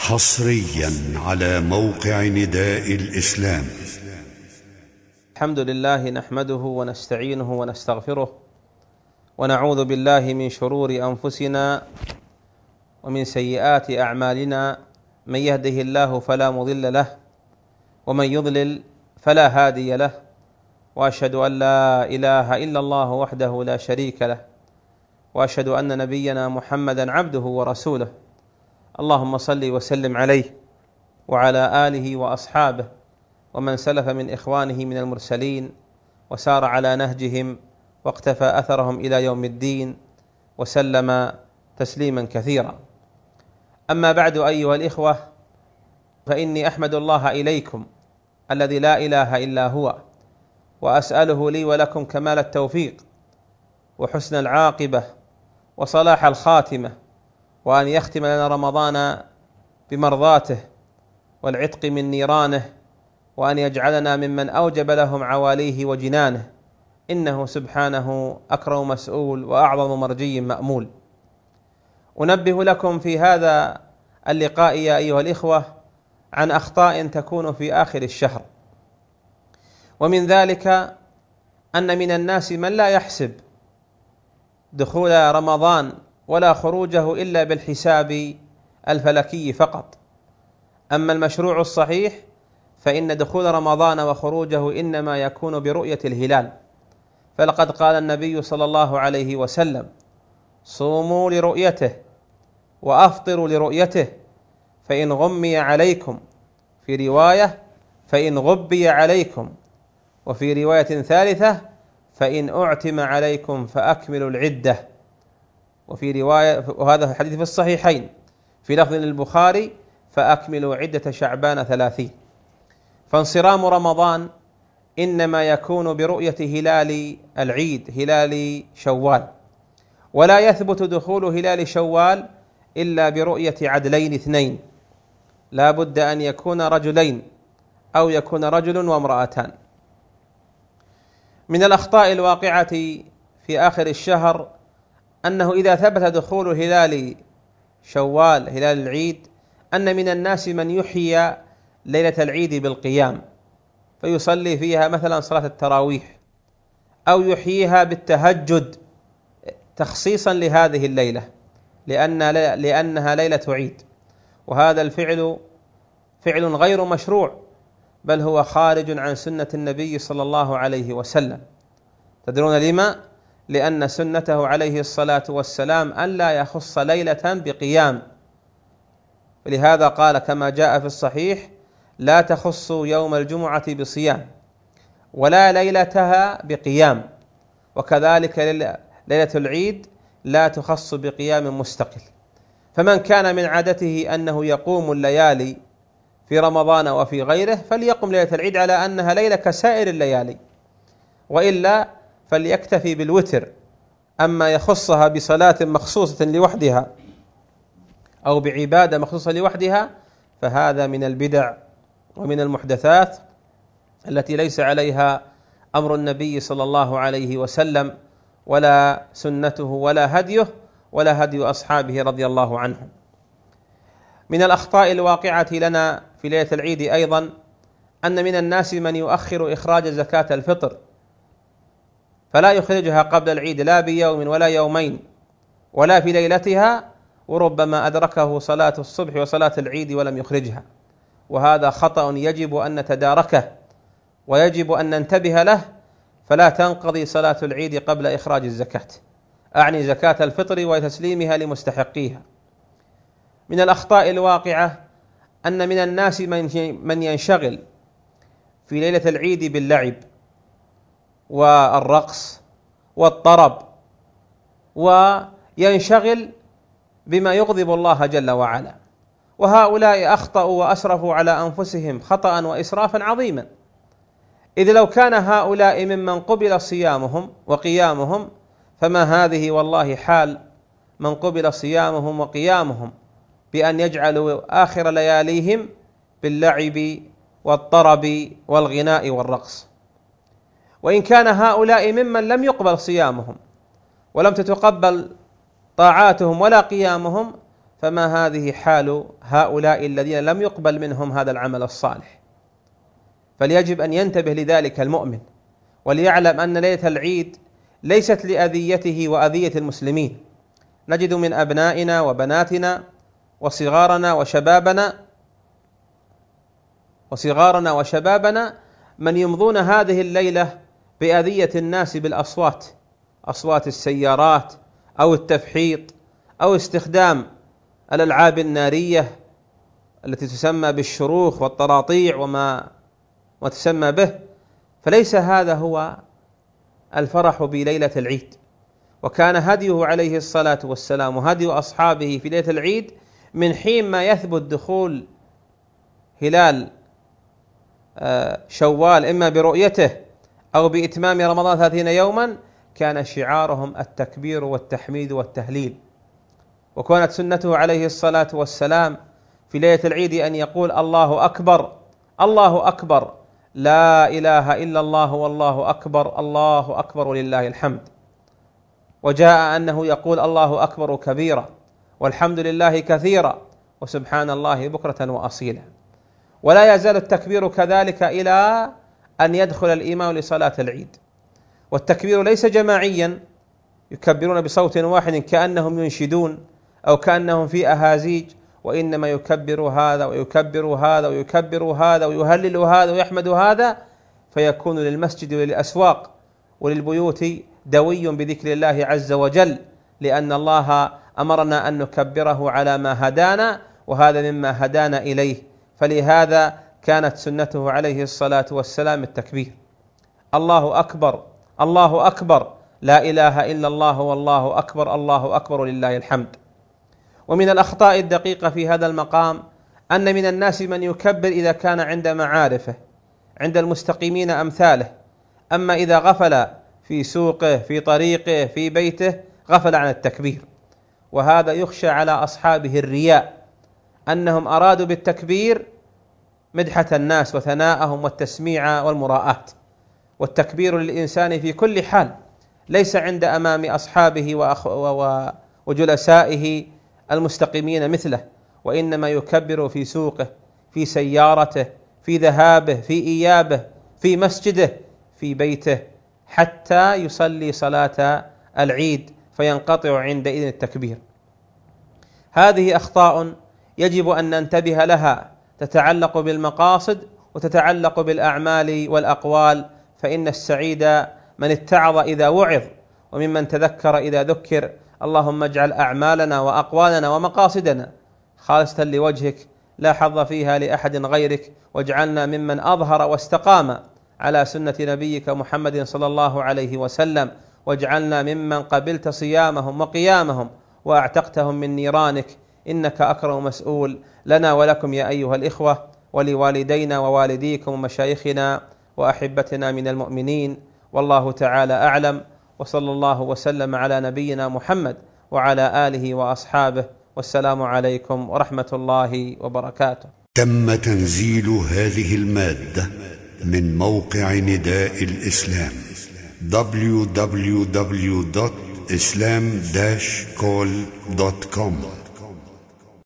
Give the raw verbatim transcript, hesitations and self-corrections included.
حصريا على موقع نداء الإسلام. الحمد لله نحمده ونستعينه ونستغفره ونعوذ بالله من شرور أنفسنا ومن سيئات أعمالنا، من يهده الله فلا مضل له ومن يضلل فلا هادي له، وأشهد أن لا إله إلا الله وحده لا شريك له، وأشهد أن نبينا محمدا عبده ورسوله. اللهم صل وسلم عليه وعلى آله وأصحابه ومن سلف من إخوانه من المرسلين وسار على نهجهم واقتفى أثرهم إلى يوم الدين وسلم تسليما كثيرا. أما بعد أيها الإخوة، فإني أحمد الله إليكم الذي لا إله إلا هو، وأسأله لي ولكم كمال التوفيق وحسن العاقبة وصلاح الخاتمة، وأن يختم لنا رمضان بمرضاته والعتق من نيرانه، وأن يجعلنا ممن أوجب لهم عواليه وجنانه، إنه سبحانه أكرم مسؤول وأعظم مرجي مأمول. أنبه لكم في هذا اللقاء يا أيها الإخوة عن أخطاء تكون في آخر الشهر، ومن ذلك أن من الناس من لا يحسب دخول رمضان ولا خروجه إلا بالحساب الفلكي فقط. أما المشروع الصحيح فإن دخول رمضان وخروجه إنما يكون برؤية الهلال، فلقد قال النبي صلى الله عليه وسلم: صوموا لرؤيته وأفطروا لرؤيته، فإن غمي عليكم، في رواية فإن غبي عليكم، وفي رواية ثالثة فإن أعتم عليكم فأكملوا العدة، وفي رواية، وهذا الحديث في الصحيحين، في لفظ للبخاري: فأكملوا عدة شعبان ثلاثين. فانصرام رمضان إنما يكون برؤية هلال العيد، هلال شوال، ولا يثبت دخول هلال شوال إلا برؤية عدلين اثنين، لا بد أن يكون رجلين أو يكون رجل وامرأتان. من الأخطاء الواقعة في آخر الشهر أنه إذا ثبت دخول هلال شوال، هلال العيد، أن من الناس من يحيي ليلة العيد بالقيام، فيصلي فيها مثلا صلاة التراويح، أو يحييها بالتهجد تخصيصا لهذه الليلة لأن لأنها ليلة عيد، وهذا الفعل فعل غير مشروع، بل هو خارج عن سنة النبي صلى الله عليه وسلم. تدرون لما؟ لأن سنته عليه الصلاة والسلام أن لا يخص ليلة بقيام، ولهذا قال كما جاء في الصحيح: لا تخص يوم الجمعة بصيام ولا ليلتها بقيام، وكذلك ليلة العيد لا تخص بقيام مستقل. فمن كان من عادته أنه يقوم الليالي في رمضان وفي غيره فليقم ليلة العيد على أنها ليلة كسائر الليالي، وإلا فليكتفي بالوتر. أما يخصها بصلاة مخصوصة لوحدها أو بعبادة مخصوصة لوحدها فهذا من البدع ومن المحدثات التي ليس عليها أمر النبي صلى الله عليه وسلم ولا سنته ولا هديه ولا هدي أصحابه رضي الله عنهم. من الأخطاء الواقعة لنا في ليلة العيد أيضا أن من الناس من يؤخر إخراج زكاة الفطر، فلا يخرجها قبل العيد لا بيوم ولا يومين ولا في ليلتها، وربما أدركه صلاة الصبح وصلاة العيد ولم يخرجها، وهذا خطأ يجب أن نتداركه ويجب أن ننتبه له، فلا تنقضي صلاة العيد قبل إخراج الزكاة، أعني زكاة الفطر وتسليمها لمستحقيها. من الأخطاء الواقعة أن من الناس من ينشغل في ليلة العيد باللعب والرقص والطرب، وينشغل بما يغضب الله جل وعلا، وهؤلاء أخطأوا وأسرفوا على أنفسهم خطأ وإسرافا عظيما، إذ لو كان هؤلاء ممن قبل صيامهم وقيامهم فما هذه والله حال من قبل صيامهم وقيامهم، بأن يجعلوا آخر لياليهم باللعب والطرب والغناء والرقص. وإن كان هؤلاء ممن لم يقبل صيامهم ولم تتقبل طاعاتهم ولا قيامهم، فما هذه حال هؤلاء الذين لم يقبل منهم هذا العمل الصالح؟ فليجب أن ينتبه لذلك المؤمن، وليعلم أن ليلة العيد ليست لأذيته وأذية المسلمين. نجد من أبنائنا وبناتنا وصغارنا وشبابنا وصغارنا وشبابنا من يمضون هذه الليلة بأذية الناس بالأصوات، أصوات السيارات أو التفحيط أو استخدام الألعاب النارية التي تسمى بالشروخ والطراطيع وما وتسمى به. فليس هذا هو الفرح بليلة العيد. وكان هديه عليه الصلاة والسلام وهدي أصحابه في ليلة العيد من حين ما يثبت دخول هلال شوال إما برؤيته أو بإتمام رمضان ثلاثين يوما، كان شعارهم التكبير والتحميد والتهليل. وكانت سنته عليه الصلاة والسلام في ليلة العيد أن يقول الله أكبر الله أكبر، لا إله إلا الله والله أكبر، الله أكبر ولله الحمد. وجاء أنه يقول الله أكبر كبيرا والحمد لله كثيرا وسبحان الله بكرة وأصيلا. ولا يزال التكبير كذلك إلى أن يدخل الإمام لصلاة العيد. والتكبير ليس جماعيا يكبرون بصوت واحد كأنهم ينشدون أو كأنهم في أهازيج، وإنما يكبر هذا ويكبر هذا ويكبر هذا ويهلل هذا ويحمد هذا، فيكون للمسجد وللأسواق وللبيوت دوي بذكر الله عز وجل، لأن الله أمرنا أن نكبره على ما هدانا، وهذا مما هدانا إليه. فلهذا كانت سنته عليه الصلاة والسلام التكبير، الله أكبر الله أكبر، لا إله إلا الله والله أكبر، الله أكبر ولله الحمد. ومن الأخطاء الدقيقة في هذا المقام أن من الناس من يكبر إذا كان عند معارفه، عند المستقيمين أمثاله، أما إذا غفل في سوقه في طريقه في بيته غفل عن التكبير. وهذا يخشى على أصحابه الرياء، أنهم أرادوا بالتكبير مدحة الناس وثناءهم والتسميع والمراءات. والتكبير للإنسان في كل حال، ليس عند أمام أصحابه وأخ وجلسائه المستقيمين مثله، وإنما يكبر في سوقه في سيارته في ذهابه في إيابه في مسجده في بيته حتى يصلي صلاة العيد فينقطع عندئذ التكبير. هذه أخطاء يجب أن ننتبه لها، تتعلق بالمقاصد وتتعلق بالأعمال والأقوال. فإن السعيد من اتعظ إذا وعظ، وممن تذكر إذا ذكر. اللهم اجعل أعمالنا وأقوالنا ومقاصدنا خالصة لوجهك لا حظ فيها لأحد غيرك، واجعلنا ممن أظهر واستقام على سنة نبيك محمد صلى الله عليه وسلم، واجعلنا ممن قبلت صيامهم وقيامهم وأعتقتهم من نيرانك، إنك أكرم مسؤول. لنا ولكم يا أيها الإخوة، ولوالدينا ووالديكم ومشايخنا وأحبتنا من المؤمنين، والله تعالى أعلم. وصلى الله وسلم على نبينا محمد وعلى آله وأصحابه، والسلام عليكم ورحمة الله وبركاته. تم تنزيل هذه المادة من موقع نداء الإسلام دبليو دبليو دبليو دوت إسلام داش كول دوت كوم.